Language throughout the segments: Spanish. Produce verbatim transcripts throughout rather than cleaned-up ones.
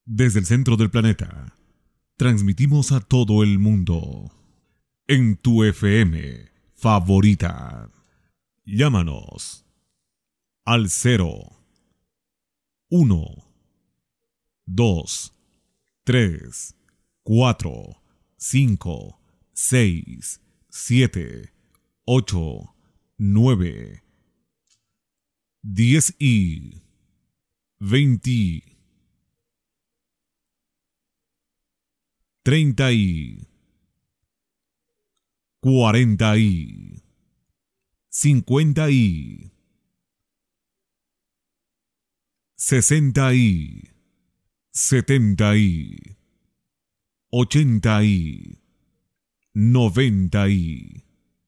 Desde el centro del planeta, transmitimos a todo el mundo en tu F M favorita. Llámanos al cero, uno, dos, tres, cuatro, cinco, seis, siete, ocho, nueve, diez y veinte. Treinta y cuarenta y cincuenta y sesenta y setenta y ochenta y noventa y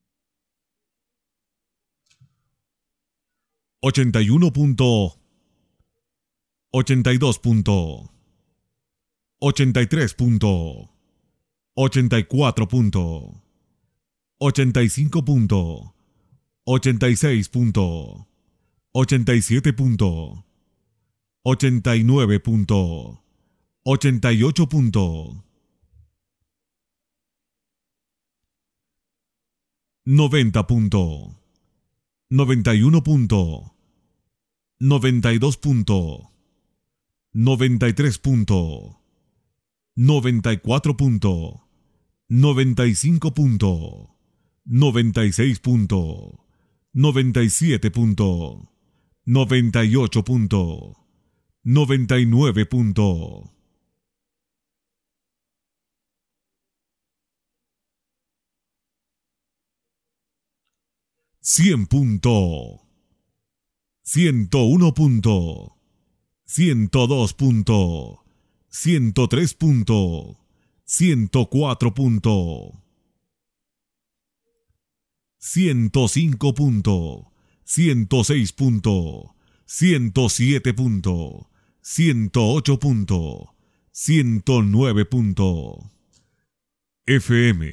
ochenta y uno punto ochenta y dos punto ochenta y tres punto ochenta y cuatro punto ochenta y cinco punto ochenta y seis punto ochenta y siete punto ochenta y nueve punto ochenta y ocho punto noventa punto noventa y uno punto noventa y dos punto noventa y tres punto noventa y cuatro punto noventa y cinco punto noventa y seis punto noventa y siete punto noventa y ocho punto noventa y nueve punto cien punto ciento uno punto ciento dos punto ciento tres punto ciento cuatro punto ciento cinco punto ciento seis punto ciento siete punto ciento ocho punto ciento nueve punto F M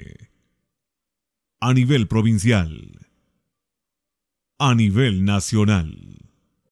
a nivel provincial, a nivel nacional.